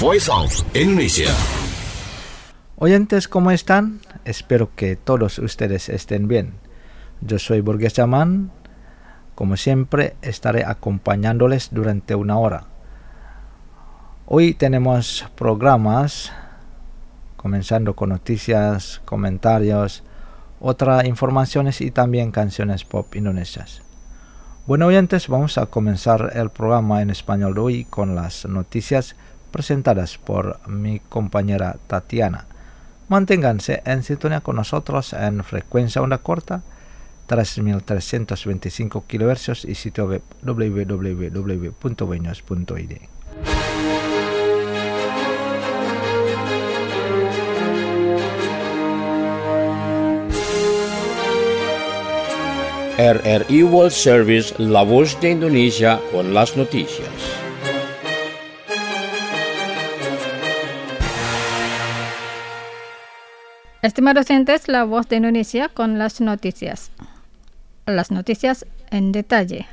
Voice of Indonesia. Oyentes, ¿cómo están? Espero que todos ustedes estén bien. Yo soy Burgess Yaman. Como siempre, estaré acompañándoles durante una hora. Hoy tenemos programas, comenzando con noticias, comentarios, otras informaciones y también canciones pop indonesias. Bueno, oyentes, vamos a comenzar el programa en español de hoy con las noticias presentadas por mi compañera Tatiana. Manténganse en sintonía con nosotros en frecuencia onda corta 3325 kHz y sitio web www.benyos.id. RRI World Service, La Voz de Indonesia con las noticias. Estimados oyentes, La Voz de Indonesia con las noticias. Las noticias en detalle.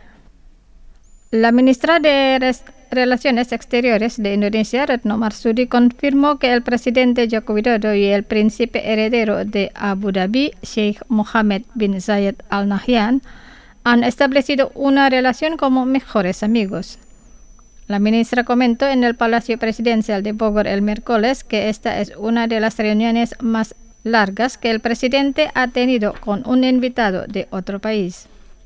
La ministra de Relaciones Exteriores de Indonesia, Retno Marsudi, confirmó que el presidente Joko Widodo y el príncipe heredero de Abu Dhabi, Sheikh Mohammed bin Zayed Al Nahyan, han establecido una relación como mejores amigos. La ministra comentó en el Palacio Presidencial de Bogor el miércoles que esta es una de las reuniones más largas que el presidente ha tenido con un invitado de otro país.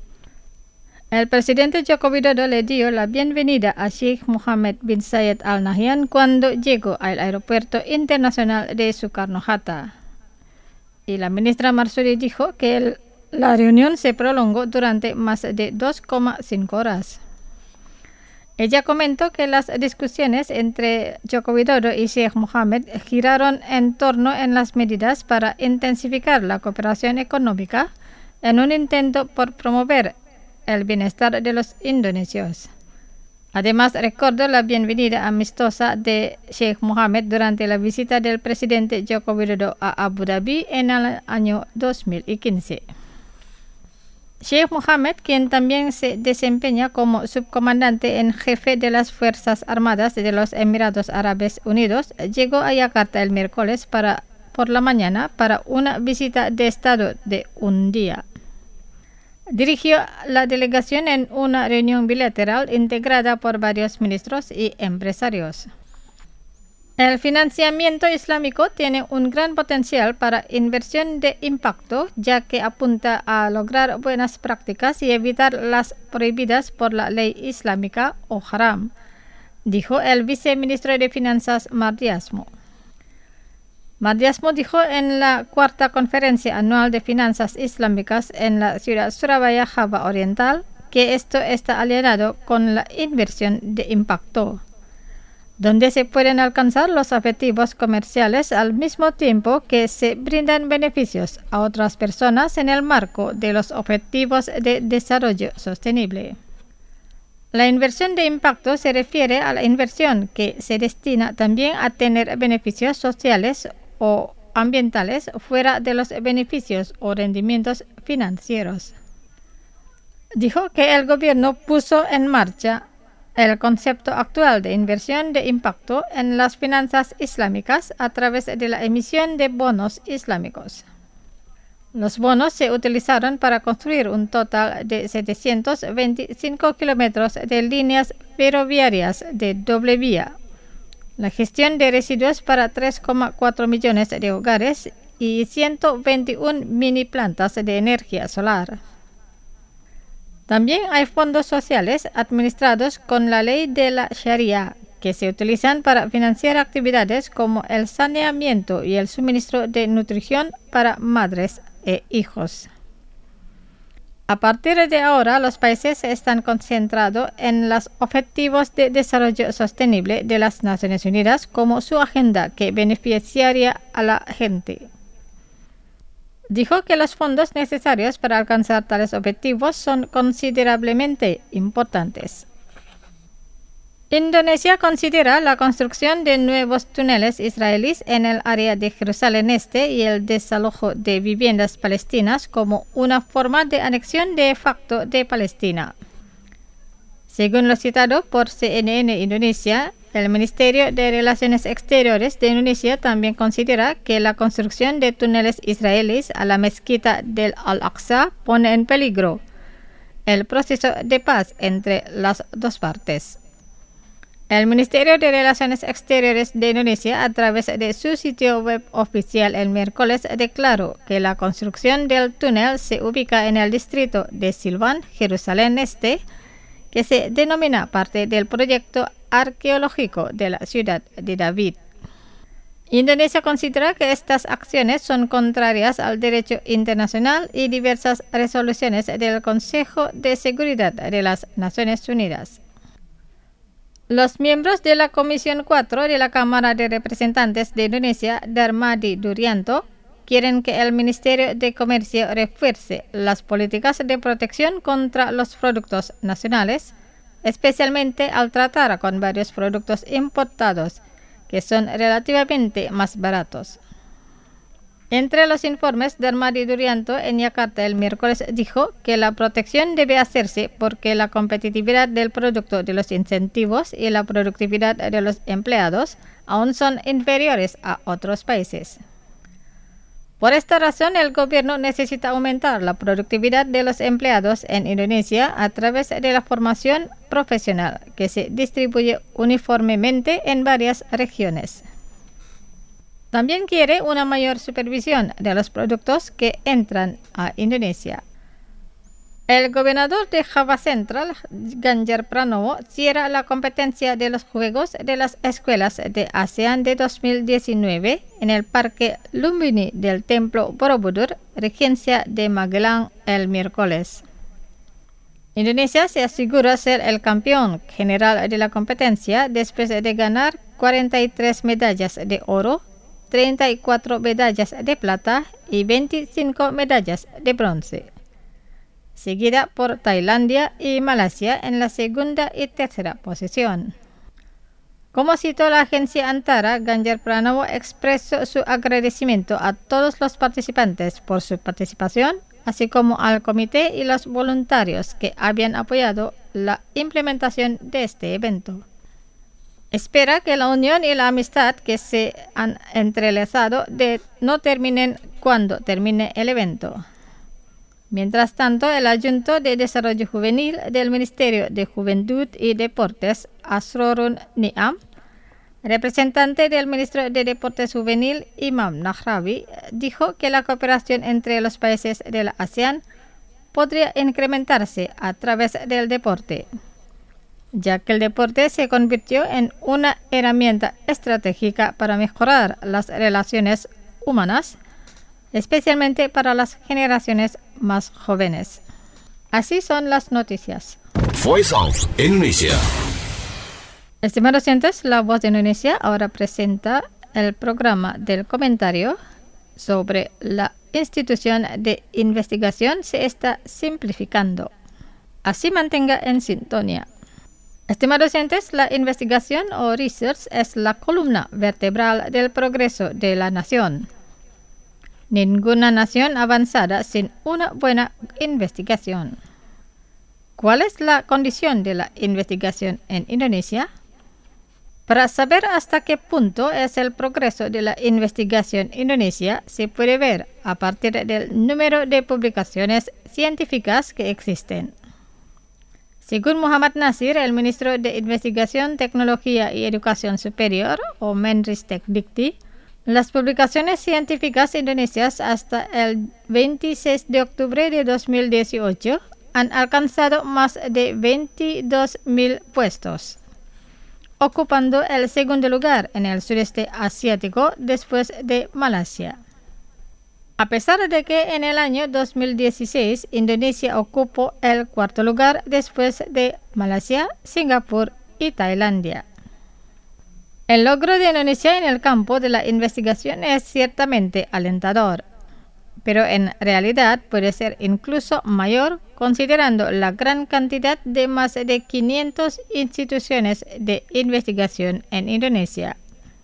El presidente Joko Widodo le dio la bienvenida a Sheikh Mohammed bin Zayed Al Nahyan cuando llegó al aeropuerto internacional de Soekarno-Hatta. Y la ministra Marsudi dijo que la reunión se prolongó durante más de 2,5 horas. Ella comentó que las discusiones entre Joko Widodo y Sheikh Mohammed giraron en torno a las medidas para intensificar la cooperación económica en un intento por promover el bienestar de los indonesios. Además, recordó la bienvenida amistosa de Sheikh Mohammed durante la visita del presidente Joko Widodo a Abu Dhabi en el año 2015. Sheikh Mohammed, quien también se desempeña como subcomandante en jefe de las Fuerzas Armadas de los Emiratos Árabes Unidos, llegó a Yakarta el miércoles por la mañana para una visita de Estado de un día. Dirigió la delegación en una reunión bilateral integrada por varios ministros y empresarios. El financiamiento islámico tiene un gran potencial para inversión de impacto, ya que apunta a lograr buenas prácticas y evitar las prohibidas por la ley islámica o haram, dijo el viceministro de Finanzas Mardiasmo. Mardiasmo dijo en la cuarta conferencia anual de finanzas islámicas en la ciudad Surabaya, Java Oriental, que esto está alineado con la inversión de impacto, donde se pueden alcanzar los objetivos comerciales al mismo tiempo que se brindan beneficios a otras personas en el marco de los objetivos de desarrollo sostenible. La inversión de impacto se refiere a la inversión que se destina también a tener beneficios sociales o ambientales fuera de los beneficios o rendimientos financieros. Dijo que el gobierno puso en marcha el concepto actual de inversión de impacto en las finanzas islámicas a través de la emisión de bonos islámicos. Los bonos se utilizaron para construir un total de 725 kilómetros de líneas ferroviarias de doble vía, la gestión de residuos para 3,4 millones de hogares y 121 mini plantas de energía solar. También hay fondos sociales administrados con la ley de la Sharia, que se utilizan para financiar actividades como el saneamiento y el suministro de nutrición para madres e hijos. A partir de ahora, los países están concentrados en los Objetivos de Desarrollo Sostenible de las Naciones Unidas como su agenda que beneficiaría a la gente. Dijo que los fondos necesarios para alcanzar tales objetivos son considerablemente importantes. Indonesia considera la construcción de nuevos túneles israelíes en el área de Jerusalén Este y el desalojo de viviendas palestinas como una forma de anexión de facto de Palestina. Según lo citado por CNN Indonesia, el Ministerio de Relaciones Exteriores de Indonesia también considera que la construcción de túneles israelíes a la mezquita del Al-Aqsa pone en peligro el proceso de paz entre las dos partes. El Ministerio de Relaciones Exteriores de Indonesia, a través de su sitio web oficial el miércoles, declaró que la construcción del túnel se ubica en el distrito de Silvan, Jerusalén Este, que se denomina parte del proyecto arqueológico de la ciudad de David. Indonesia considera que estas acciones son contrarias al derecho internacional y diversas resoluciones del Consejo de Seguridad de las Naciones Unidas. Los miembros de la Comisión 4 de la Cámara de Representantes de Indonesia, Darmadi Durianto, quieren que el Ministerio de Comercio refuerce las políticas de protección contra los productos nacionales, especialmente al tratar con varios productos importados que son relativamente más baratos. Entre los informes, Darmadi Durianto en Yakarta el miércoles dijo que la protección debe hacerse porque la competitividad del producto, de los incentivos y la productividad de los empleados aún son inferiores a otros países. Por esta razón, el gobierno necesita aumentar la productividad de los empleados en Indonesia a través de la formación profesional, que se distribuye uniformemente en varias regiones. También quiere una mayor supervisión de los productos que entran a Indonesia. El gobernador de Java Central, Ganjar Pranowo, cierra la competencia de los Juegos de las Escuelas de ASEAN de 2019 en el Parque Lumbini del Templo Borobudur, regencia de Magelang, el miércoles. Indonesia se asegura ser el campeón general de la competencia después de ganar 43 medallas de oro, 34 medallas de plata y 25 medallas de bronce, seguida por Tailandia y Malasia en la segunda y tercera posición. Como citó la agencia Antara, Ganjar Pranowo expresó su agradecimiento a todos los participantes por su participación, así como al comité y los voluntarios que habían apoyado la implementación de este evento. Espera que la unión y la amistad que se han entrelazado no terminen cuando termine el evento. Mientras tanto, el Adjunto de Desarrollo Juvenil del Ministerio de Juventud y Deportes, Asrorun Niam, representante del ministro de Deportes Juvenil, Imam Nahrawi, dijo que la cooperación entre los países de la ASEAN podría incrementarse a través del deporte, ya que el deporte se convirtió en una herramienta estratégica para mejorar las relaciones humanas, especialmente para las generaciones más jóvenes. Así son las noticias. Voice of Indonesia. Estimados oyentes, La Voz de Indonesia ahora presenta el programa del comentario sobre la institución de investigación se está simplificando. Así mantenga en sintonía. Estimados oyentes, la investigación o research es la columna vertebral del progreso de la nación. Ninguna nación avanzada sin una buena investigación. ¿Cuál es la condición de la investigación en Indonesia? Para saber hasta qué punto es el progreso de la investigación en Indonesia, se puede ver a partir del número de publicaciones científicas que existen. Según Muhammad Nasir, el ministro de Investigación, Tecnología y Educación Superior, o Menristek-Dikti, las publicaciones científicas indonesias hasta el 26 de octubre de 2018 han alcanzado más de 22.000 puestos, ocupando el segundo lugar en el sudeste asiático después de Malasia. A pesar de que en el año 2016 Indonesia ocupó el cuarto lugar después de Malasia, Singapur y Tailandia. El logro de Indonesia en el campo de la investigación es ciertamente alentador, pero en realidad puede ser incluso mayor considerando la gran cantidad de más de 500 instituciones de investigación en Indonesia.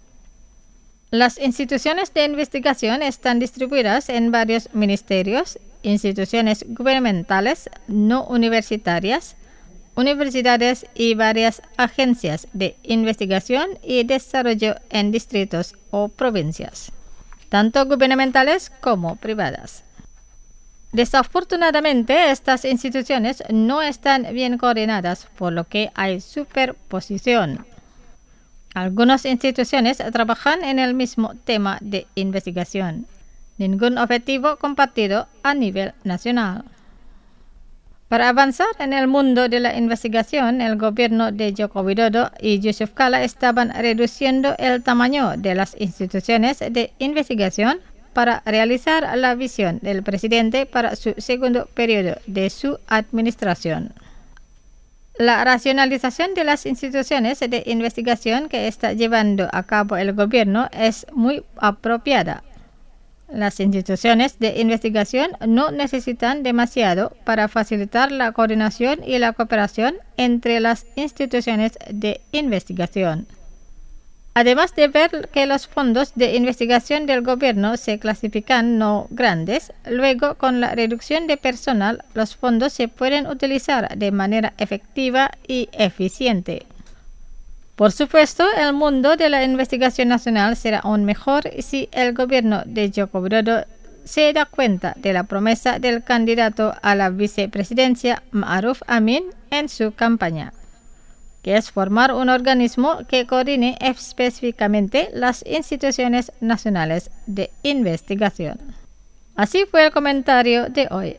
Las instituciones de investigación están distribuidas en varios ministerios, instituciones gubernamentales no universitarias, universidades y varias agencias de investigación y desarrollo en distritos o provincias, tanto gubernamentales como privadas. Desafortunadamente, estas instituciones no están bien coordinadas, por lo que hay superposición. Algunas instituciones trabajan en el mismo tema de investigación. Ningún objetivo compartido a nivel nacional. Para avanzar en el mundo de la investigación, el gobierno de Joko Widodo y Yusuf Kala estaban reduciendo el tamaño de las instituciones de investigación para realizar la visión del presidente para su segundo periodo de su administración. La racionalización de las instituciones de investigación que está llevando a cabo el gobierno es muy apropiada. Las instituciones de investigación no necesitan demasiado para facilitar la coordinación y la cooperación entre las instituciones de investigación. Además de ver que los fondos de investigación del gobierno se clasifican no grandes, luego con la reducción de personal, los fondos se pueden utilizar de manera efectiva y eficiente. Por supuesto, el mundo de la investigación nacional será aún mejor si el gobierno de Joko Widodo se da cuenta de la promesa del candidato a la vicepresidencia Ma'ruf Amin en su campaña, que es formar un organismo que coordine específicamente las instituciones nacionales de investigación. Así fue el comentario de hoy.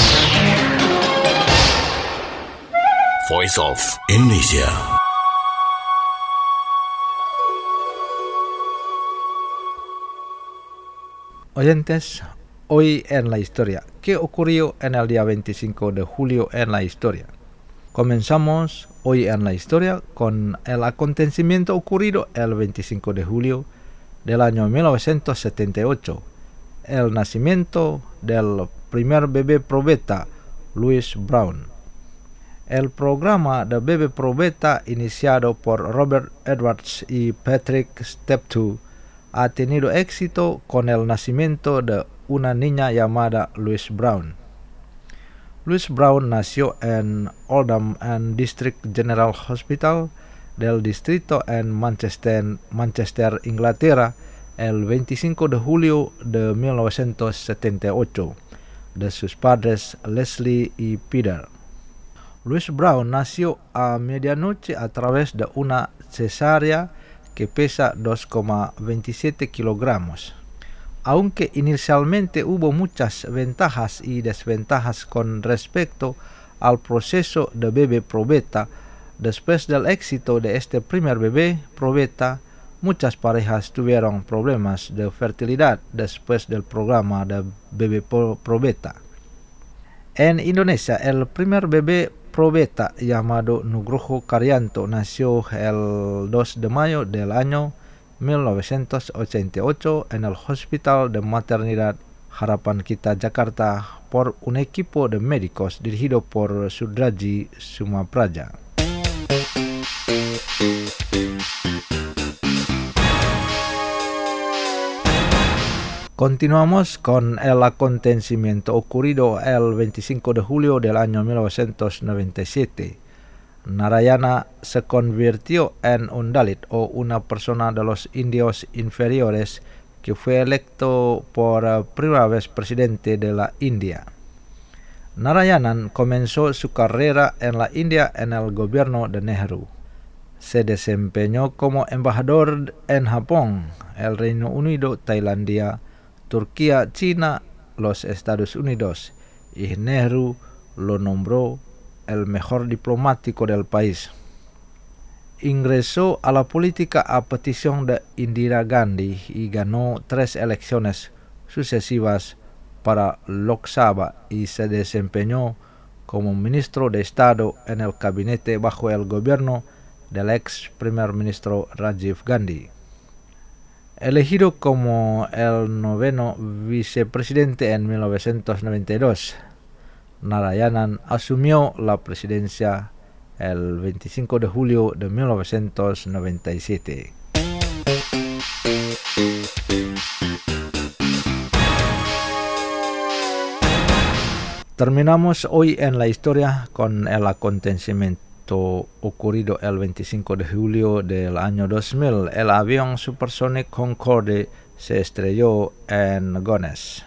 Voice of Indonesia. Oyentes, hoy en la historia. ¿Qué ocurrió en el día 25 de julio en la historia? Comenzamos hoy en la historia con el acontecimiento ocurrido el 25 de julio del año 1978, el nacimiento del primer bebé probeta, Louis Brown. El programa de bebé probeta iniciado por Robert Edwards y Patrick Steptoe ha tenido éxito con el nacimiento de una niña llamada Louise Brown. Louise Brown nació en Oldham and District General Hospital del distrito en Manchester, Inglaterra, el 25 de julio de 1978, de sus padres Leslie y Peter. Louise Brown nació a medianoche a través de una cesárea que pesa 2,27 kilogramos. Aunque inicialmente hubo muchas ventajas y desventajas con respecto al proceso de bebé probeta, después del éxito de este primer bebé probeta, muchas parejas tuvieron problemas de fertilidad después del programa de bebé probeta. En Indonesia, el primer bebé probeta llamado Nugroho Karyanto nació el 2 de mayo del año 1988 en el Hospital de Maternidad Harapan Kita Jakarta por un equipo de médicos dirigido por Sudraji Sumapraja. Continuamos con el acontecimiento ocurrido el 25 de julio del año 1997. Narayana se convirtió en un Dalit o una persona de los indios inferiores que fue electo por primera vez presidente de la India. Narayanan comenzó su carrera en la India en el gobierno de Nehru. Se desempeñó como embajador en Japón, el Reino Unido, Tailandia, Turquía, China, los Estados Unidos, y Nehru lo nombró el mejor diplomático del país. Ingresó a la política a petición de Indira Gandhi y ganó 3 elecciones sucesivas para Lok Sabha y se desempeñó como ministro de Estado en el gabinete bajo el gobierno del ex primer ministro Rajiv Gandhi. Elegido como el 9º vicepresidente en 1992, Narayanan asumió la presidencia el 25 de julio de 1997. Terminamos hoy en la historia con el acontecimiento ocurrido el 25 de julio del año 2000. El avión supersónico Concorde se estrelló en Gones.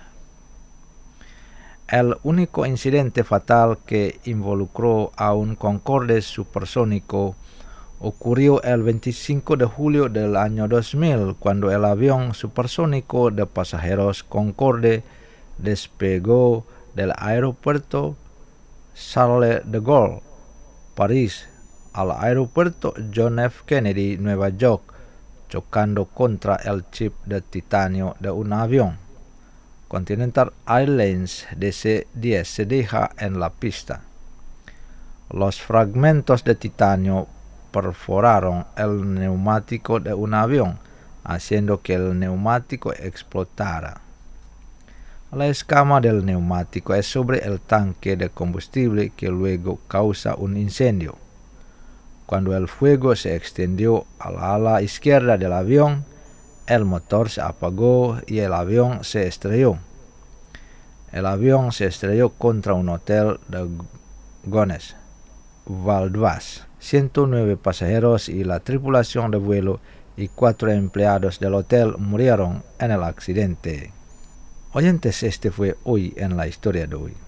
El único incidente fatal que involucró a un Concorde supersónico ocurrió el 25 de julio del año 2000, cuando el avión supersónico de pasajeros Concorde despegó del aeropuerto Charles de Gaulle, París, al aeropuerto John F. Kennedy, Nueva York, chocando contra el chip de titanio de un avión. Continental Airlines DC-10 se deja en la pista. Los fragmentos de titanio perforaron el neumático de un avión, haciendo que el neumático explotara. La escama del neumático es sobre el tanque de combustible que luego causa un incendio. Cuando el fuego se extendió al ala izquierda del avión, el motor se apagó y el avión se estrelló. El avión se estrelló contra un hotel de Gones, Val d'Oise. 109 pasajeros y la tripulación de vuelo y 4 empleados del hotel murieron en el accidente. Oyentes, este fue hoy en la historia de hoy.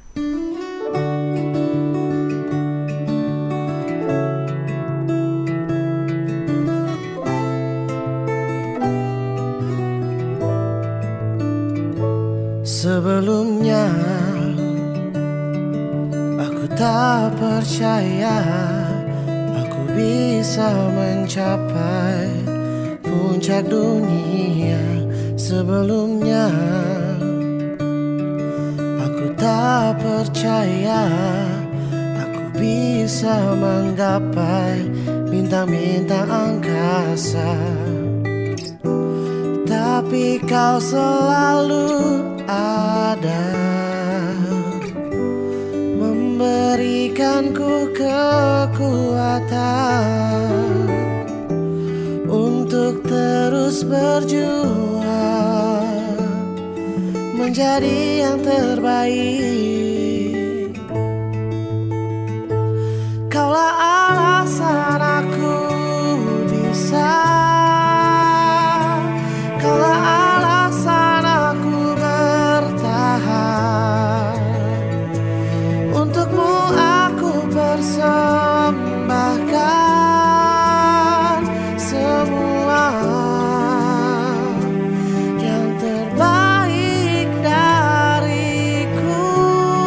Sebelumnya aku tak percaya aku bisa mencapai puncak dunia. Sebelumnya aku tak percaya aku bisa menggapai bintang-bintang angkasa. Tapi kau selalu ada, memberikanku kekuatan untuk terus berjuang menjadi yang terbaik. Kaulah alasan aku bisa, kaulah alasan aku bertahan. Untukmu aku persembahkan semua yang terbaik dariku.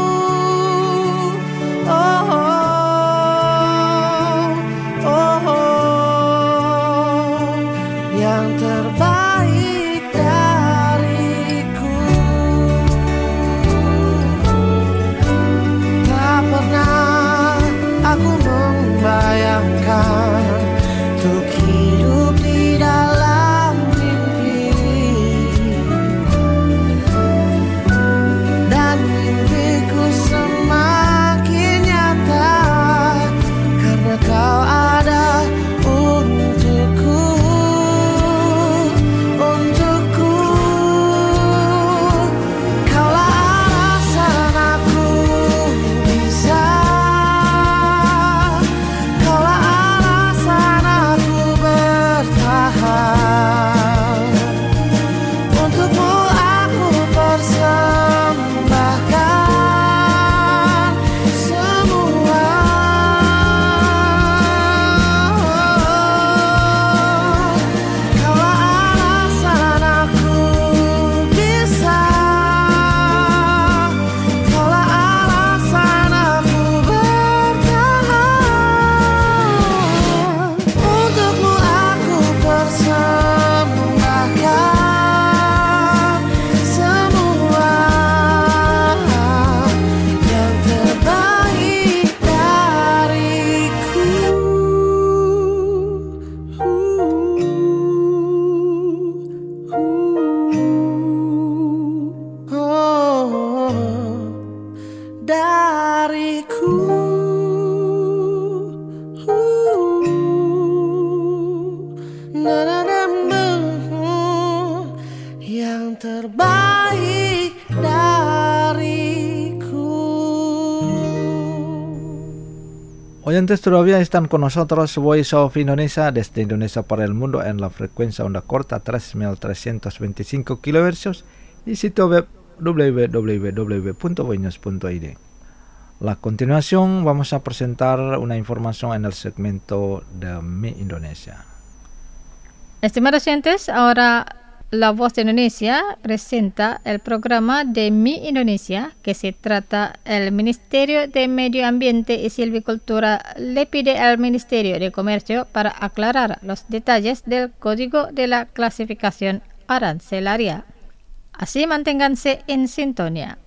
Oyentes, todavía están con nosotros Voice of Indonesia desde Indonesia para el mundo en la frecuencia onda corta 3.325 kHz y sitio web www.voinews.id. A continuación vamos a presentar una información en el segmento de Mi Indonesia. Estimados oyentes, ahora La Voz de Indonesia presenta el programa de Mi Indonesia, que se trata el Ministerio de Medio Ambiente y Silvicultura le pide al Ministerio de Comercio para aclarar los detalles del Código de la Clasificación Arancelaria. Así manténganse en sintonía.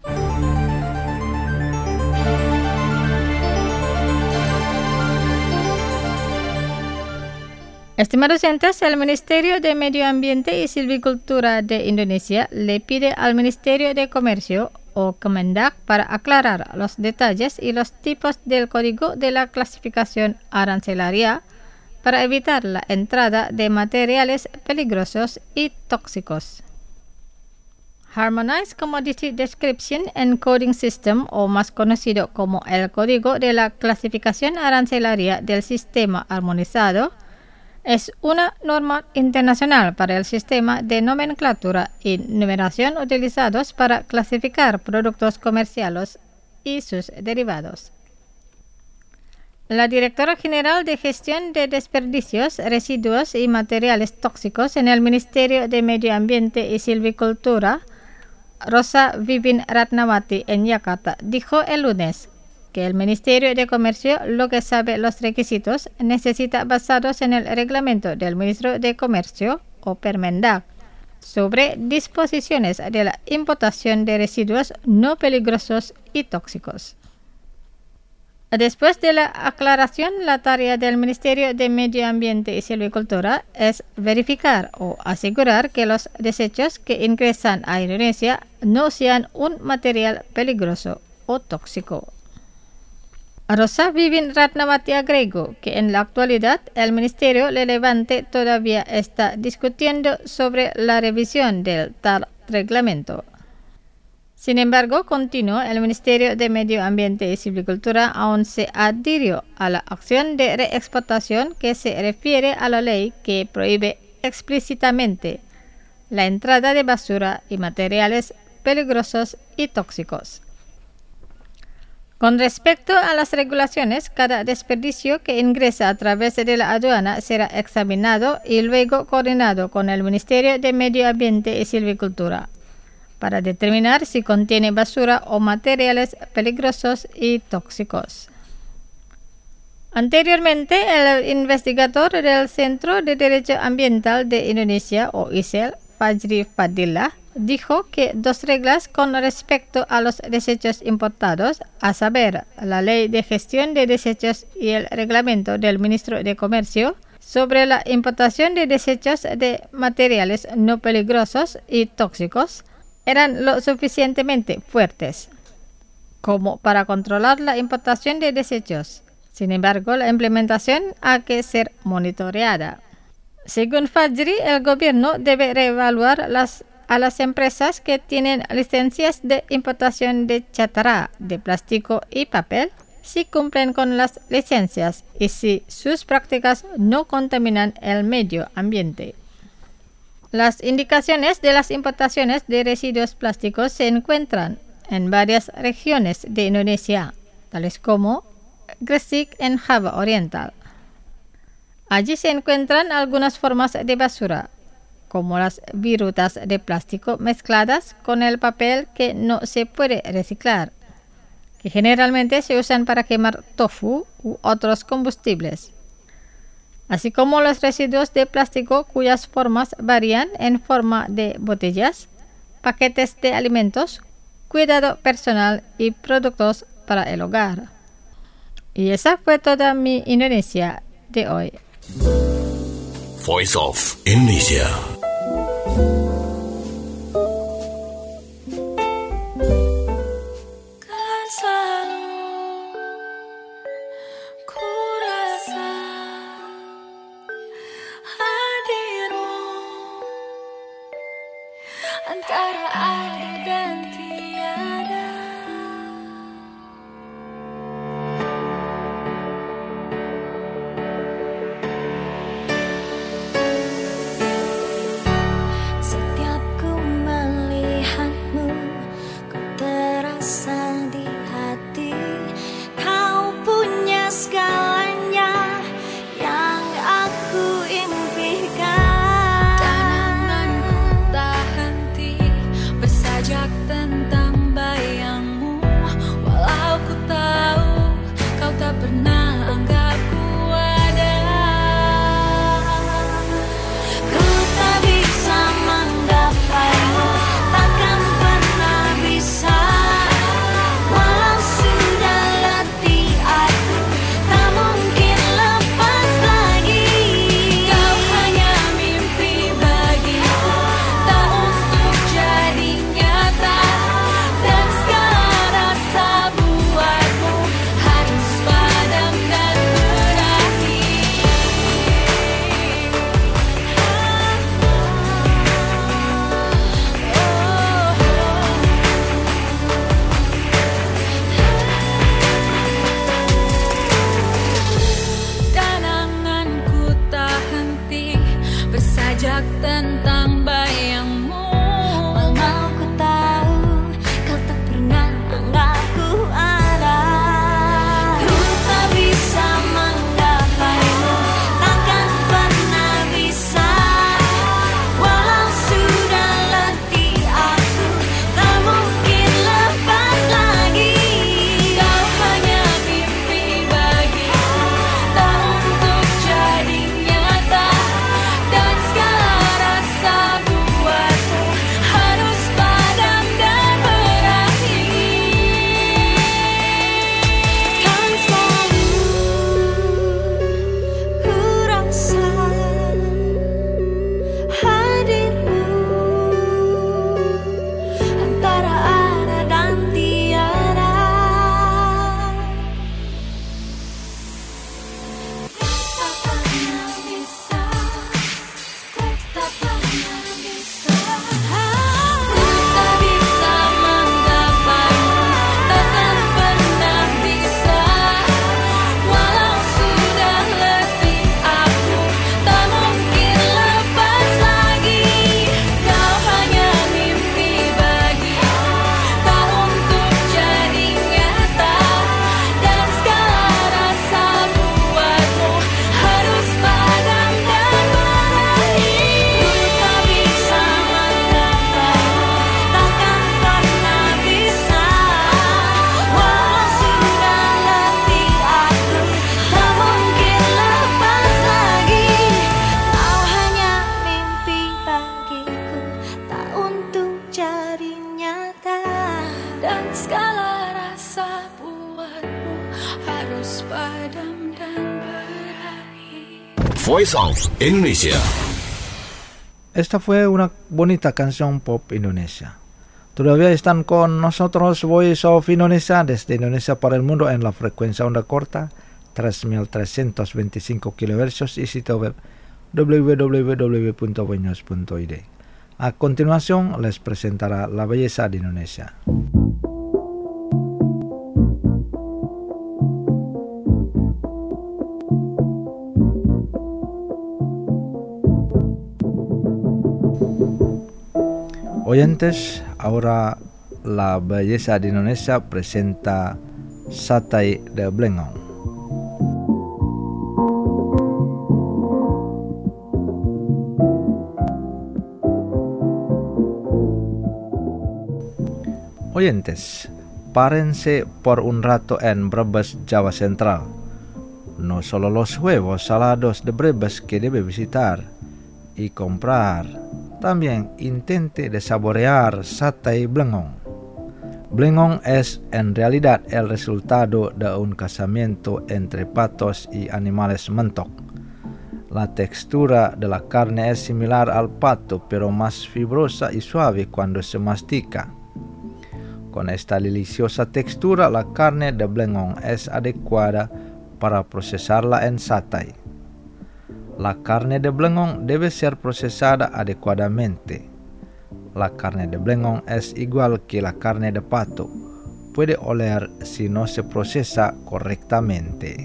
Estimados oyentes, el Ministerio de Medio Ambiente y Silvicultura de Indonesia le pide al Ministerio de Comercio o Kemendak para aclarar los detalles y los tipos del Código de la Clasificación Arancelaria para evitar la entrada de materiales peligrosos y tóxicos. Harmonized Commodity Description and Coding System, o más conocido como el Código de la Clasificación Arancelaria del Sistema Armonizado, es una norma internacional para el sistema de nomenclatura y numeración utilizados para clasificar productos comerciales y sus derivados. La Directora General de Gestión de Desperdicios, Residuos y Materiales Tóxicos en el Ministerio de Medio Ambiente y Silvicultura, Rosa Vivin Ratnawati en Yakarta, dijo el lunes que el Ministerio de Comercio, lo que sabe los requisitos, necesita basados en el reglamento del Ministro de Comercio, o Permendak, sobre disposiciones de la importación de residuos no peligrosos y tóxicos. Después de la aclaración, la tarea del Ministerio de Medio Ambiente y Silvicultura es verificar o asegurar que los desechos que ingresan a Indonesia no sean un material peligroso o tóxico. Rosa Vivin Ratnawati agregó que en la actualidad el Ministerio Relevante todavía está discutiendo sobre la revisión del tal reglamento. Sin embargo, continuó, el Ministerio de Medio Ambiente y Silvicultura aún se adhirió a la acción de reexportación que se refiere a la ley que prohíbe explícitamente la entrada de basura y materiales peligrosos y tóxicos. Con respecto a las regulaciones, cada desperdicio que ingresa a través de la aduana será examinado y luego coordinado con el Ministerio de Medio Ambiente y Silvicultura para determinar si contiene basura o materiales peligrosos y tóxicos. Anteriormente, el investigador del Centro de Derecho Ambiental de Indonesia, o ISEL, Fajri Fadillah, dijo que dos reglas con respecto a los desechos importados, a saber, la Ley de Gestión de Desechos y el reglamento del Ministro de Comercio sobre la importación de desechos de materiales no peligrosos y tóxicos, eran lo suficientemente fuertes como para controlar la importación de desechos. Sin embargo, la implementación ha que ser monitoreada. Según Fajri, el gobierno debe reevaluar a las empresas que tienen licencias de importación de chatarra, de plástico y papel, si cumplen con las licencias y si sus prácticas no contaminan el medio ambiente. Las indicaciones de las importaciones de residuos plásticos se encuentran en varias regiones de Indonesia, tales como Gresik en Java Oriental. Allí se encuentran algunas formas de basura, como las virutas de plástico mezcladas con el papel que no se puede reciclar, que generalmente se usan para quemar tofu u otros combustibles, así como los residuos de plástico cuyas formas varían en forma de botellas, paquetes de alimentos, cuidado personal y productos para el hogar. Y esa fue toda mi Indonesia de hoy. Voice of Indonesia. Antara ada dan tiada. banyak tentang bayangmu. Walau ku tahu kau tak pernah anggap ku ada. Ku tak bisa menggapaimu, takkan pernah bisa. Walau sudah letih aku, tak mungkin lepas lagi. Kau hanya mimpi bagiku, tak untuk jadi nyata. Dan segala rasa buatmu harus padam dan berakhir. Kan selalu ku rasa hadirmu antara ada dan tiada. Tak pernah bisa, tak pernah bisa. Ku tak bisa menggapaimu, takkan pernah bisa. Walau sudah letih aku, tak mungkin lepas lagi. Kau hanya mimpi bagiku, tak untuk jadi nyata. Dan segala rasa buatmu harus padam dan berakhir. Ku tak bisa menggapaimu, takkan pernah bisa. Walau sudah letih aku, tak mungkin lepas lagi. Kau hanya mimpi bagiku, tak untuk jadi nyata. Dan segala rasa buatmu harus padam dan berakhir. Voice of Indonesia. Esta fue una bonita canción pop indonesia. Todavía están con nosotros Voice of Indonesia desde Indonesia para el mundo en la frecuencia onda corta 3325 kHz y sitio web www.voinos.id. A continuación les presentará la belleza de Indonesia. Oyentes, ahora la belleza de Indonesia presenta Satay de Blengong. Oyentes, párense por un rato en Brebes, Java Central. No solo los huevos salados de Brebes que debe visitar y comprar, también intente de saborear satay Blengong. Blengong es en realidad el resultado de un casamiento entre patos y animales mentok. La textura de la carne es similar al pato, pero más fibrosa y suave cuando se mastica. Con esta deliciosa textura, la carne de Blengong es adecuada para procesarla en satay. La carne de Blengong debe ser procesada adecuadamente. La carne de Blengong es igual que la carne de pato. Puede oler si no se procesa correctamente.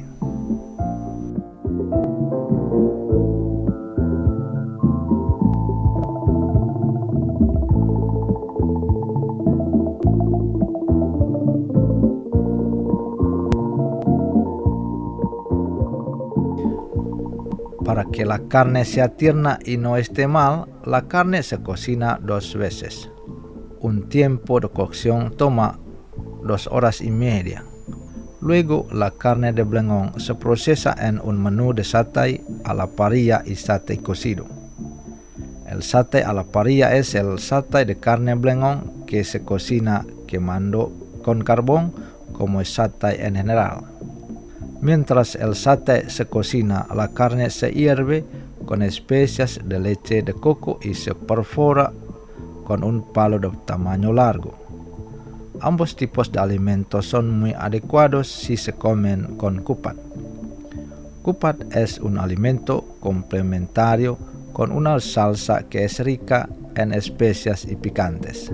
Para que la carne sea tierna y no esté mal, la carne se cocina 2 veces. Un tiempo de cocción toma 2 horas y media. Luego la carne de Blengong se procesa en un menú de satay a la parrilla y satay cocido. El satay a la parrilla es el satay de carne Blengong que se cocina quemando con carbón como es satay en general. Mientras el satay se cocina, la carne se hierve con especias de leche de coco y se perfora con un palo de tamaño largo. Ambos tipos de alimentos son muy adecuados si se comen con kupat. Kupat es un alimento complementario con una salsa que es rica en especias y picantes.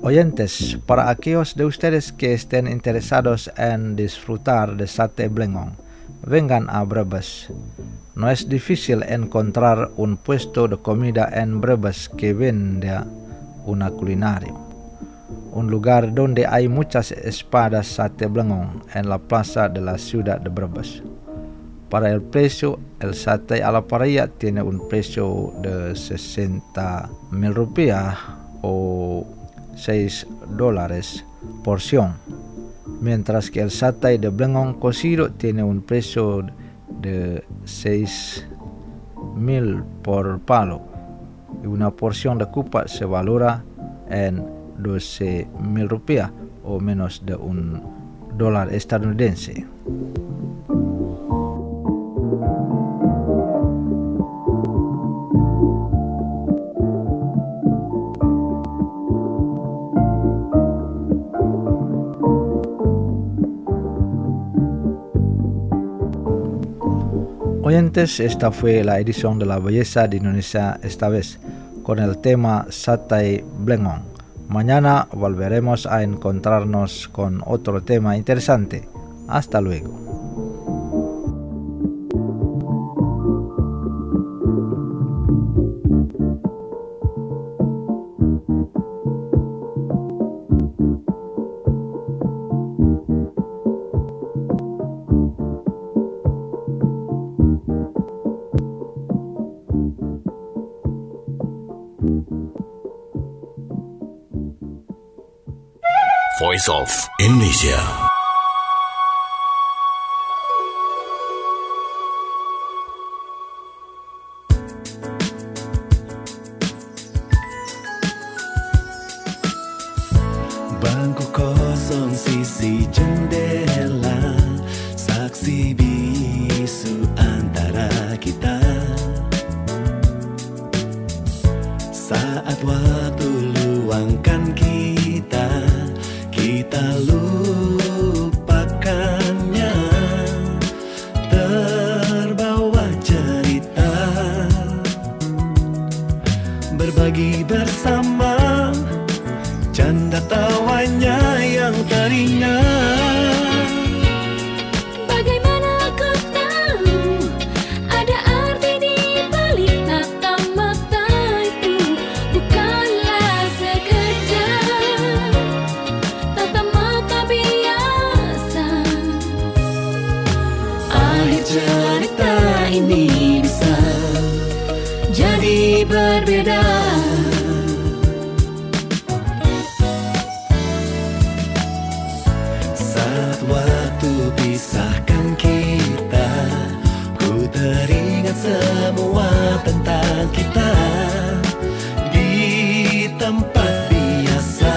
Oyentes, para aquellos de ustedes que estén interesados en disfrutar de sate blengong, vengan a Brebes. No es difícil encontrar un puesto de comida en Brebes que venda una culinario. Un lugar donde hay muchas espadas sate blengong en la plaza de la ciudad de Brebes. Para el precio, el sate a la parrilla tiene un precio de 60,000 rupiah o $6 porción, mientras que el sate de blengong cocido tiene un precio de 6,000 por palo y una porción de kupat se valora en 12,000 rupiah o menos de $1 estadounidense. Oyentes, esta fue la edición de La Belleza de Indonesia esta vez, con el tema Sate Blengong. Mañana volveremos a encontrarnos con otro tema interesante. Hasta luego. Voice of Indonesia. Bangku kosong sisi jendela, saksi bisu antara kita. Saat waktu luangkan kita lupakannya, terbawa cerita, berbagi bersama, canda tawanya yang teringat. Bagaimana kau tahu ada arti di balik kata-mata itu, bukanlah sekedar tatap-mata biasa. Akhir cerita ini bisa jadi berbeda. Saat waktu pisahkan kita, ku teringat semua tentang kita di tempat biasa,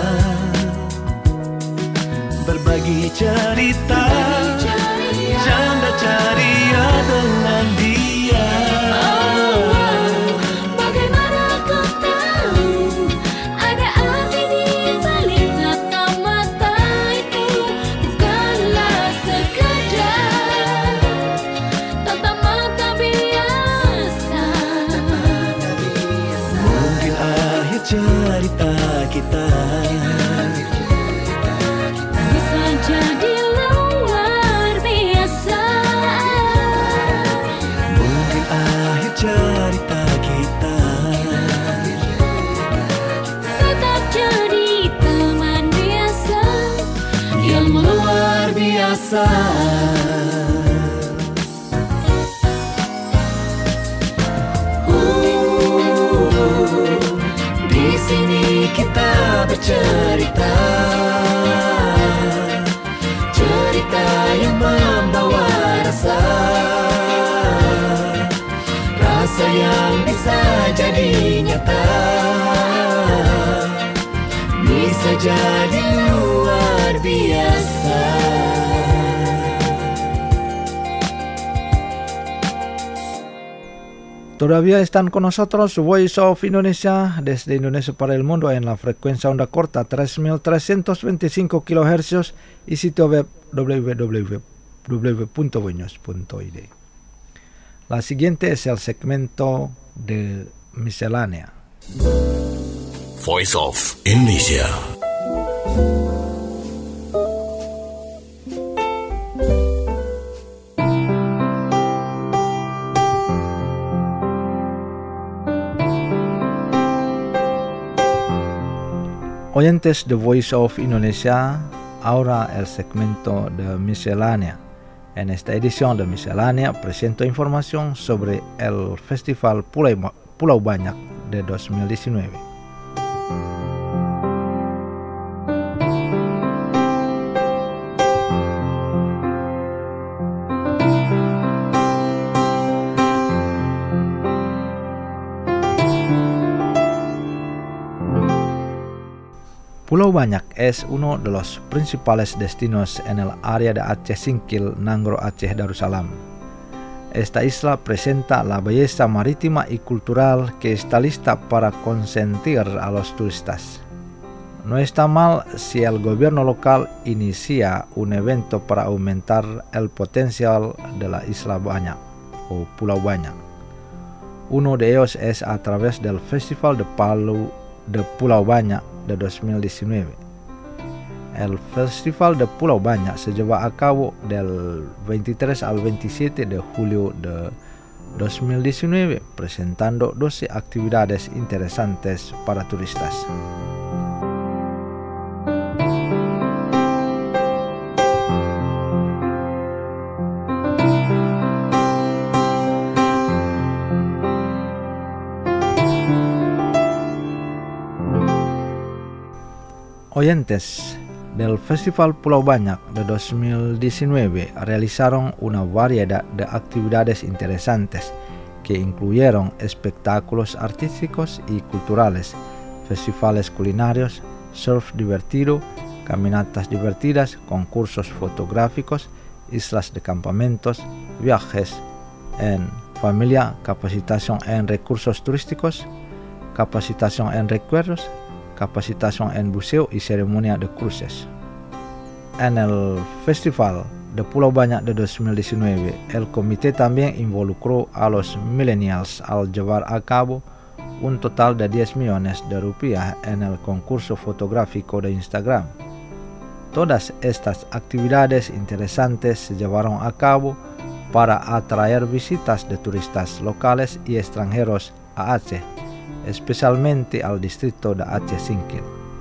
berbagi cerita, canda ceria dengan dia. Bagaimana kau tahu ada arti di balik kata-mata itu, bukanlah sekadar tatap-mata biasa. Mungkin akhir cerita kita Bisa jadi luar biasa. mungkin akhir cerita kita Tetap jadi teman biasa yang luar biasa. Di sini kita bercerita, cerita yang membawa rasa, rasa yang bisa jadi nyata, bisa jadi luar biasa. Todavía están con nosotros Voice of Indonesia desde Indonesia para el mundo en la frecuencia onda corta 3325 kHz y sitio web www.buenos.id. La siguiente es el segmento de miscelánea. Voice of Indonesia. Oyentes de Voice of Indonesia, ahora el segmento de Miscelánea. En esta edición de Miscelánea presento información sobre el Festival Pulau Banyak de 2019. Pulau Banyak es uno de los principales destinos en el área de Aceh Singkil, Nangro Aceh Darussalam. Esta isla presenta la belleza marítima y cultural que está lista para consentir a los turistas. No está mal si el gobierno local inicia un evento para aumentar el potencial de la isla Banyak o Pulau Banyak. Uno de ellos es a través del Festival de Pulau Banyak de 2019. El Festival de Pulau Banyak se lleva a cabo del 23 al 27 de julio de 2019, presentando 12 actividades interesantes para turistas. Oyentes del Festival Pulau Banyak de 2019 realizaron una variedad de actividades interesantes que incluyeron espectáculos artísticos y culturales, festivales culinarios, surf divertido, caminatas divertidas, concursos fotográficos, islas de campamentos, viajes en familia, capacitación en recursos turísticos, capacitación en recuerdos, capacitación en buceo y ceremonia de cruces. En el Festival de Pulau Banyak de 2019, el comité también involucró a los millennials al llevar a cabo un total de 10 millones de rupias en el concurso fotográfico de Instagram. Todas estas actividades interesantes se llevaron a cabo para atraer visitas de turistas locales y extranjeros a Aceh, especialmente al distrito de Aceh Singkil.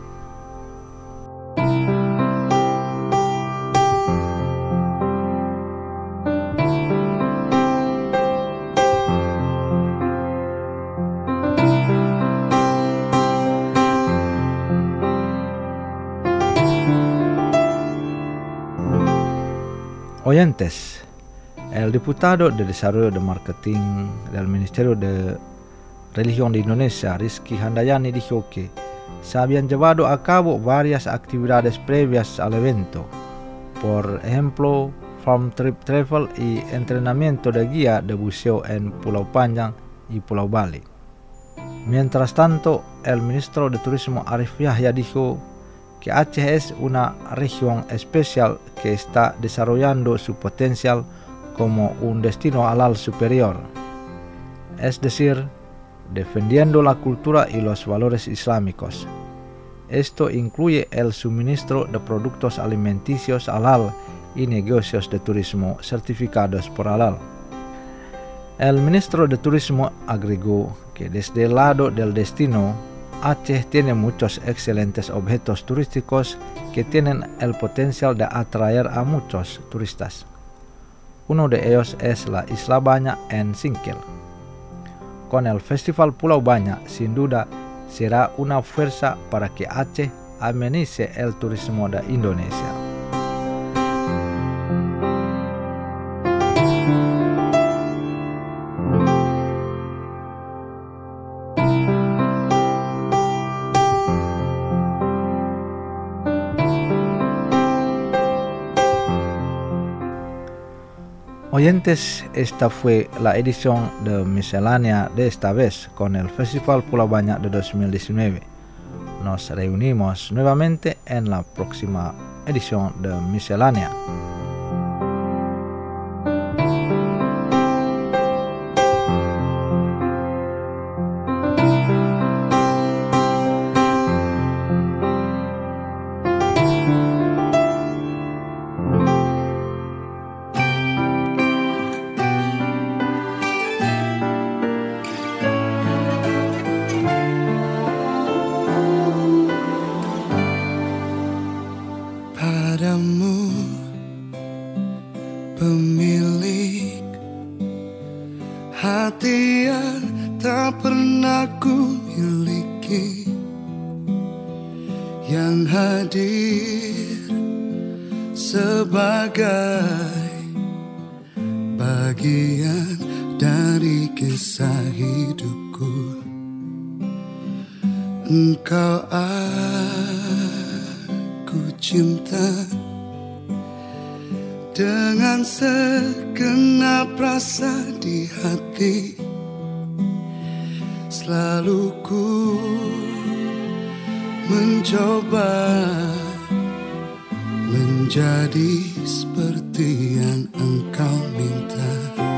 Oyentes, el diputado de Desarrollo de Marketing del Ministerio de Religión de Indonesia, Rizky Handayani, dijo que se habían llevado a cabo varias actividades previas al evento, por ejemplo, farm trip travel y entrenamiento de guía de buceo en Pulau Panjang y Pulau Bali. Mientras tanto, el ministro de Turismo Arif Yahya dijo que Aceh es una región especial que está desarrollando su potencial como un destino halal superior, es decir, defendiendo la cultura y los valores islámicos. Esto incluye el suministro de productos alimenticios halal y negocios de turismo certificados por halal. El ministro de Turismo agregó que desde el lado del destino, Aceh tiene muchos excelentes objetos turísticos que tienen el potencial de atraer a muchos turistas. Uno de ellos es la Isla Banyak en Singkil. Con el Festival Pulau Banyak, sin duda, será una fuerza para que Aceh amenice el turismo de Indonesia. Oyentes, esta fue la edición de Miscelánea de esta vez con el Festival Pulau Banyak de 2019. Nos reunimos nuevamente en la próxima edición de Miscelánea. tak pernah ku miliki, yang hadir sebagai bagian dari kisah hidupku. Engkau aku cinta dengan segenap rasa di hati. Selalu ku mencoba menjadi seperti yang engkau minta.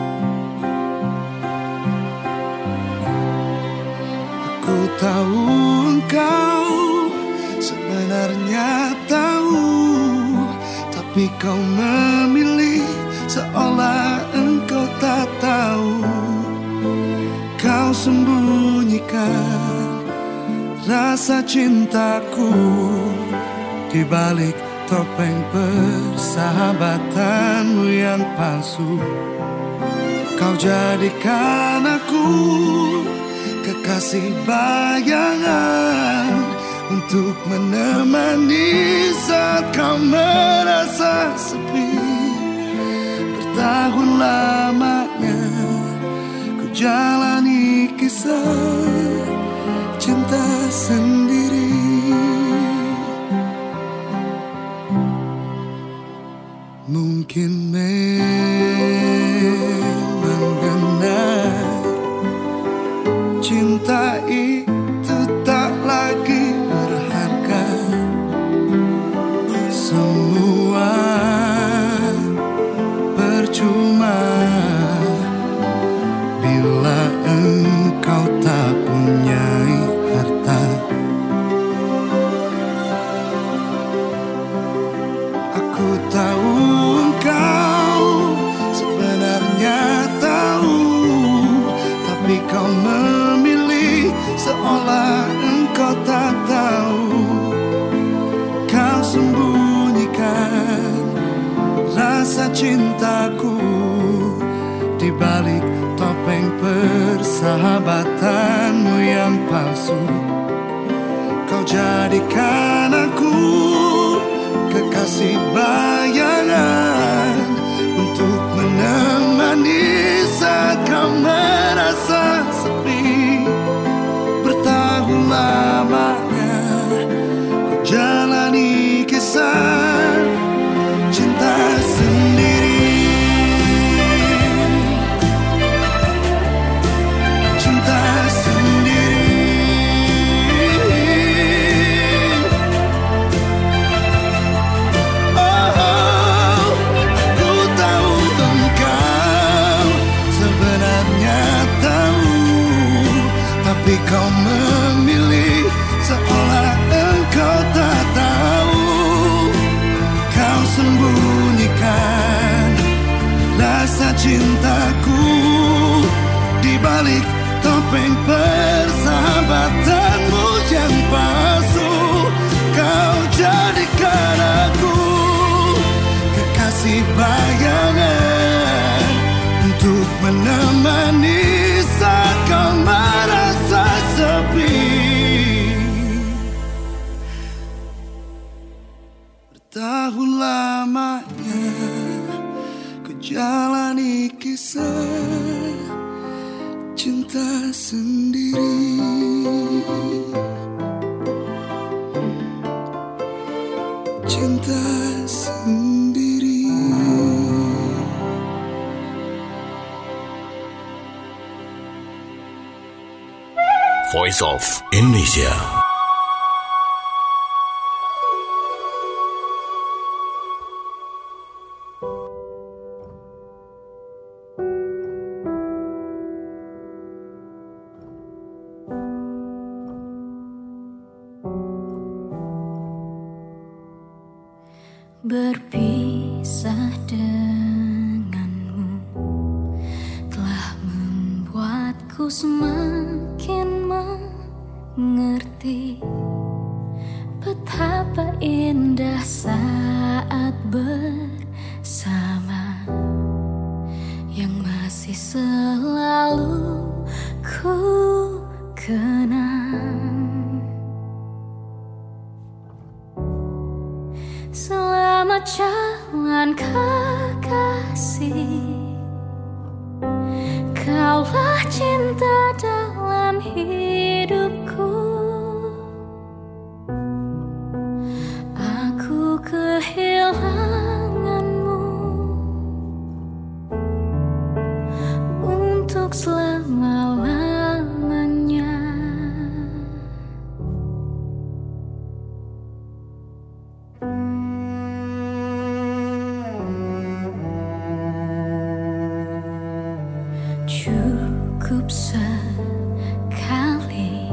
Aku tahu engkau sebenarnya tahu, tapi kau memilih seolah engkau tak tahu. Kau sembunyikan rasa cintaku di balik topeng persahabatanmu yang palsu. Kau jadikan aku kekasih bayangan untuk menemani saat kau merasa sepi. Bertahun lamanya ku jalani kisah cinta sendiri. Mungkin memang benar cinta itu tak lagi berharga. Semua percuma bila engkau tak punyai harta. Aku tahu engkau sebenarnya tahu, tapi kau memilih seolah engkau tak tahu. Kau sembunyikan rasa cintaku di balik topeng persahabatanmu yang palsu. Kau jadikan aku kekasih bayangan untuk menemani saat kau merasa sepi. Bertahun lamanya ku jalani kisah cinta sendiri. Cinta sendiri. Oh, ku tahu engkau sebenarnya tahu, tapi kau memilih seolah engkau tak tahu. Kau sembunyikan rasa cintaku di balik topeng persahabatanmu yang palsu. Kau jadikan aku kekasih bayangan untuk menemani saat kau merasa sepi. Bertahun lamanya ku jalani kisah cinta sendiri. Cinta sendiri. Voice of Indonesia. Berpisah denganmu telah membuatku semakin mengerti betapa indah saat bersama, yang masih selalu ku kenang. Selamat jalan kekasih, kaulah cinta dalam hidupku. Aku kehilanganmu untuk selama-lamanya. Cukup sekali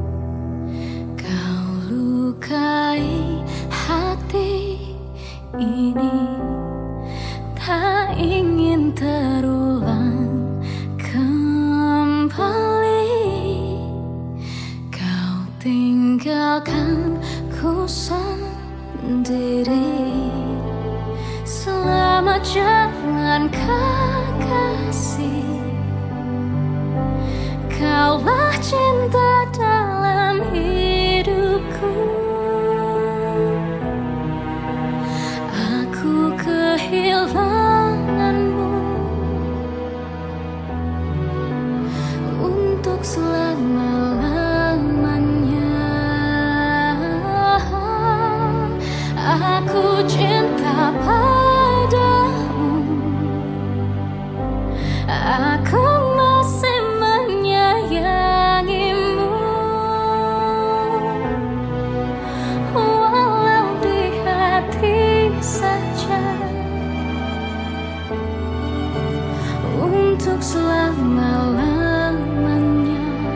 kau lukai hati ini, tak ingin terulang kembali. Kau tinggalkan ku sendiri. Selamat jalan kekasih, kaulah cinta dalam hidupku. Aku kehilanganmu untuk selama-lamanya. Aku cinta padamu, aku masih menyayangimu, walau di hati saja, untuk selama-lamanya.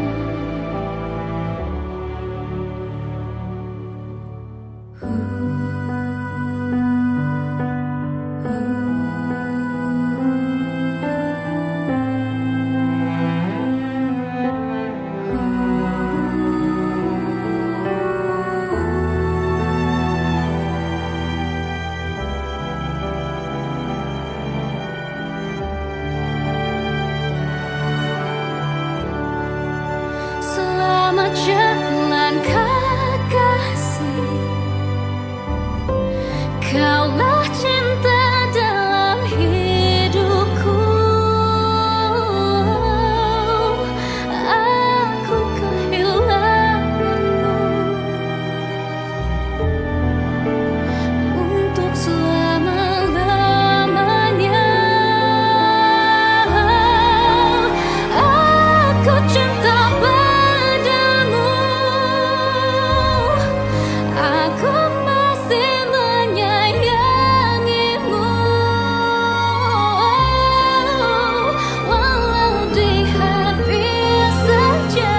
Selamat jalan kekasih, kaulah cinta dalam hidupku. Aku kehilanganmu untuk selama-lamanya. Aku cinta padamu, aku masih menyayangimu, walau di hati saja,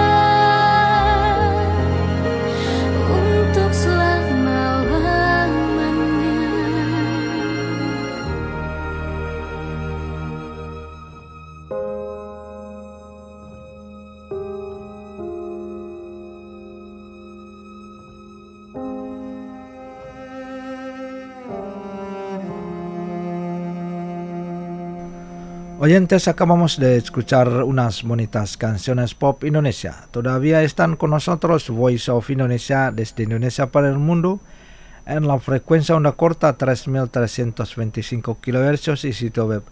untuk selama-lamanya. Oyentes, acabamos de escuchar unas bonitas canciones pop Indonesia. Todavía están con nosotros Voice of Indonesia desde Indonesia para el mundo en la frecuencia onda corta 3325 kHz y sitio web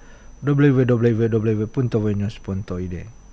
www.voinews.id.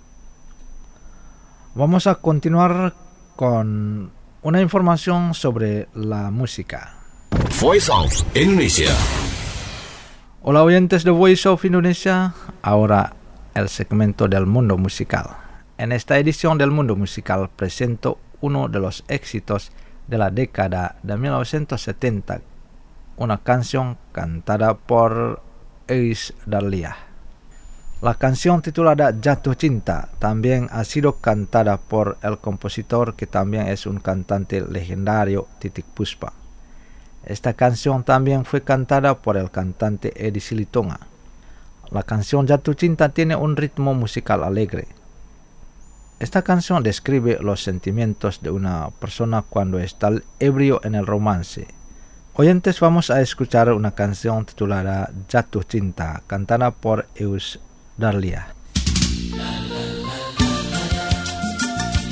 Vamos a continuar con una información sobre la música. Voice of Indonesia. Hola oyentes de Voice of Indonesia, ahora el segmento del mundo musical. En esta edición del mundo musical presento uno de los éxitos de la década de 1970, una canción cantada por Eus Darliah. La canción titulada Jatuh Cinta también ha sido cantada por el compositor que también es un cantante legendario, Titik Puspa. Esta canción también fue cantada por el cantante Edi Silitonga. La canción Jatuh Cinta tiene un ritmo musical alegre. Esta canción describe los sentimientos de una persona cuando está ebrio en el romance. Oyentes, vamos a escuchar una canción titulada Jatuh Cinta, cantada por Eus Darliah.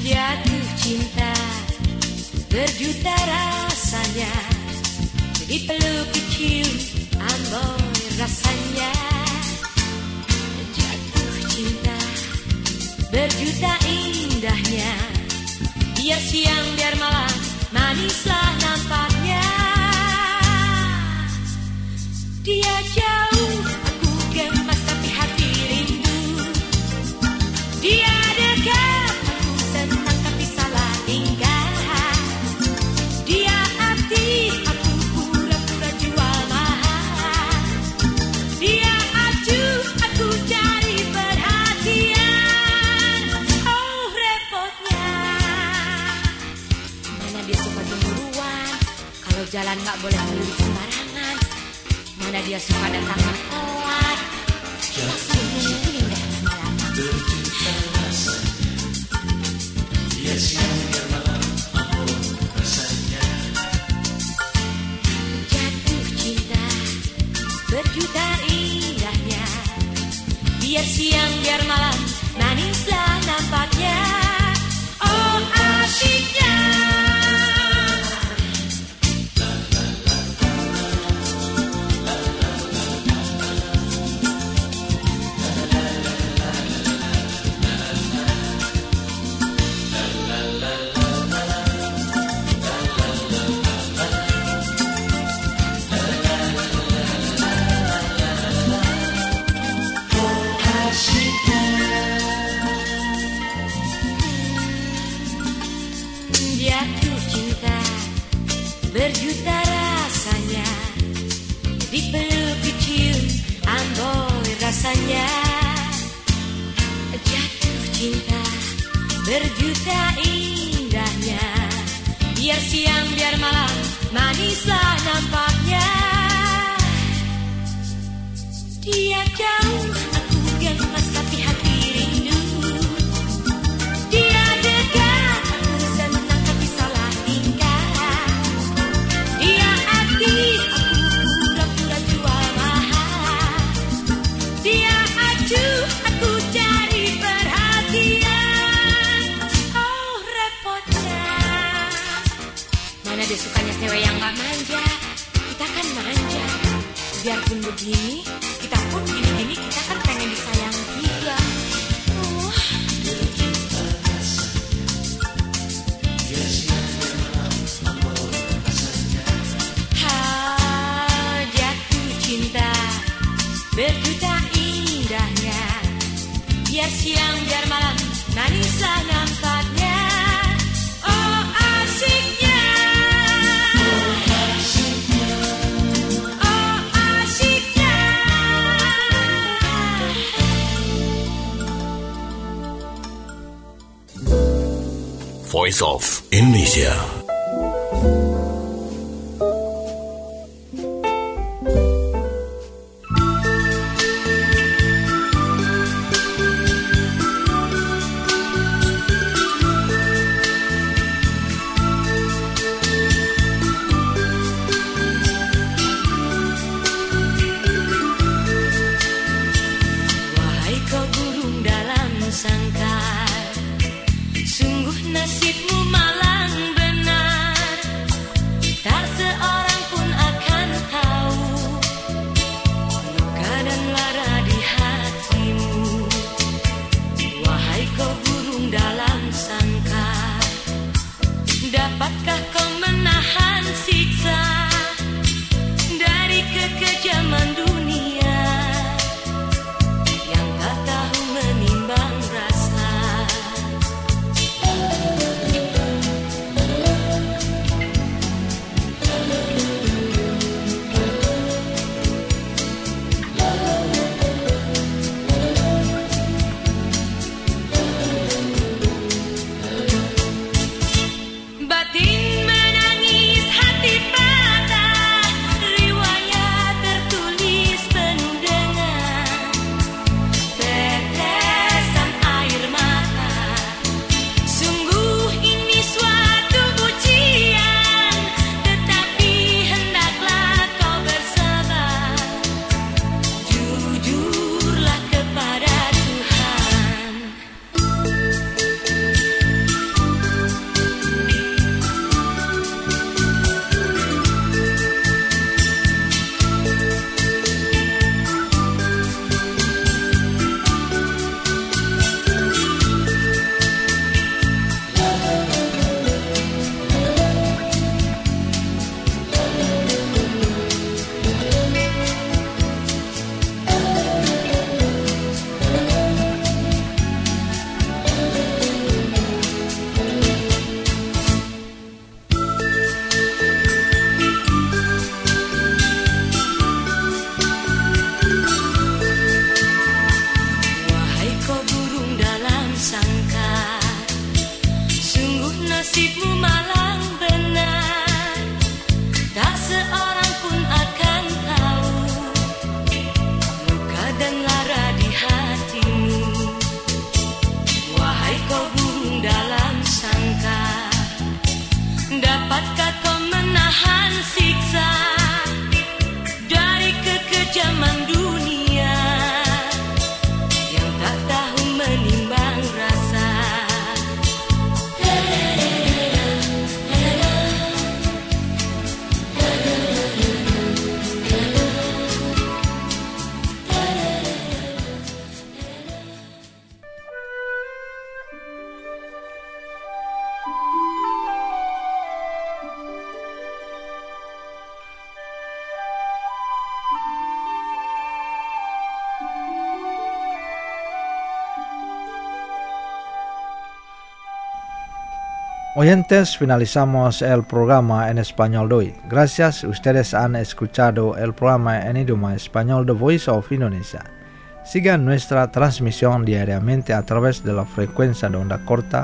Jatuh cinta berjuta rasanya, dipeluk dicium amboi rasanya. Jatuh cinta berjuta indahnya, biar siang biar malam manislah nampaknya. Dia jauh aku gemas tapi hati rindu, dia dekat aku senang tapi salah tingkah. Dia aktif aku pura-pura jual mahal, dia acuh aku cari perhatian. Oh repotnya, mana dia suka cemburuan, kalau jalan gak boleh melirik sembarangan. Mana dia suka datang telat, pasti mungkin dah lama-lama. Berjuta rasa, dia siang biar malam aku rasanya. Jatuh cinta berjuta indahnya, biar siang biar malam manislah nampaknya. Oh asyiknya. Jatuh cinta berjuta rasanya, dipeluk dicium amboi rasanya. Jatuh cinta berjuta indahnya, biar siang biar malam manislah nampaknya. Dia jauh aku gemas tapi hati rindu, dia dekat aku senang tapi salah tingkah. Dia aktif aku pura-pura jual mahal, dia acuh aku cari perhatian. Oh repotnya, mana dia sukanya cewek yang gak manja, kita kan manja. Biarpun begini, kita pun gini-gini, kita kan pengen disayang juga. Jatuh cinta berjuta indahnya, biar siang biar malam manislah nampaknya. Oh asyiknya. Voice of Indonesia. Wahai kau burung dalam sangkar, sungguh nasibmu malang benar. Tak seorang pun akan tahu luka dan lara di hatimu. Wahai kau burung dalam sangkar, dapatkah kau menahan siksa dari kekejaman dunia yang tak tahu menimbang rasa? Nasibmu malang benar, tak seorang pun akan tahu luka dan lara di hatimu. Wahai kau burung dalam sangka, dapatkah kau menahan siksa dari kekejaman dunia yang tak tahu menimbang rasa? Oyentes, finalizamos el programa en español de hoy. Gracias, ustedes han escuchado el programa en idioma español de Voice of Indonesia. Sigan nuestra transmisión diariamente a través de la frecuencia de onda corta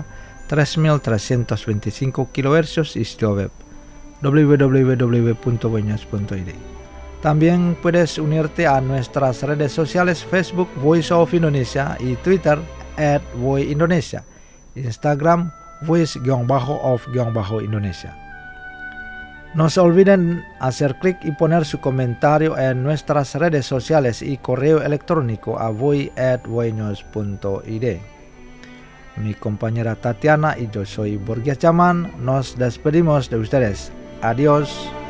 3325 kHz y sitio web www.voiñas.id. También puedes unirte a nuestras redes sociales Facebook Voice of Indonesia y Twitter @voindonesia, Instagram voice_of_Indonesia. No se olviden hacer clic y poner su comentario en nuestras redes sociales y correo electrónico a voi@voiños.id. Mi compañera Tatiana y yo soy Borges Chaman. Nos despedimos de ustedes. Adiós.